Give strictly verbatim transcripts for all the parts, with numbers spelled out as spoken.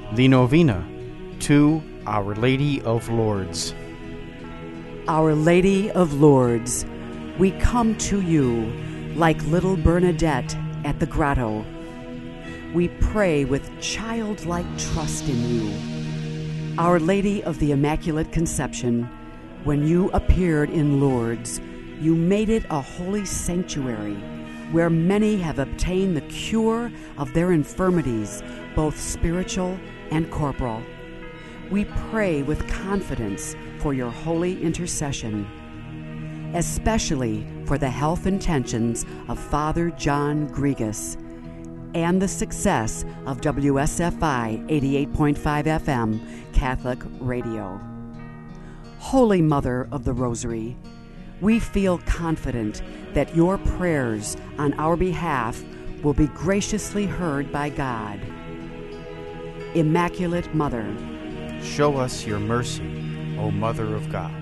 The Novena to Our Lady of Lourdes. Our Lady of Lourdes, we come to you like little Bernadette at the grotto. We pray with childlike trust in you. Our Lady of the Immaculate Conception, when you appeared in Lourdes, you made it a holy sanctuary where many have obtained the cure of their infirmities, both spiritual and corporal. We pray with confidence for your holy intercession, especially for the health intentions of Father John Grigas and the success of W S F I eighty-eight point five F M Catholic Radio. Holy Mother of the Rosary, we feel confident that your prayers on our behalf will be graciously heard by God. Immaculate Mother, Show us your mercy, O Mother of God.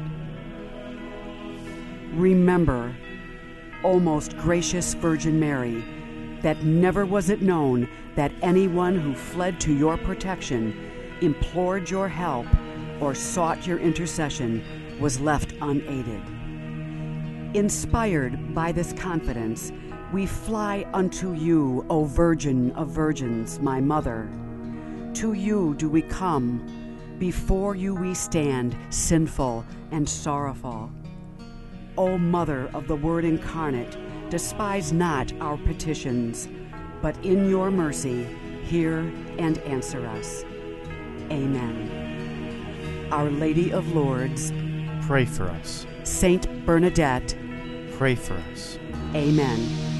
remember, O most gracious Virgin Mary, that never was it known that anyone who fled to your protection, implored your help, or sought your intercession was left unaided. Inspired by this confidence, we fly unto you, O Virgin of Virgins, my Mother. To you do we come, before you we stand, sinful and sorrowful. O Mother of the Word incarnate, despise not our petitions, but in your mercy hear and answer us. Amen. Our Lady of Lourdes, Pray for us. Saint Bernadette, Pray for us. Amen.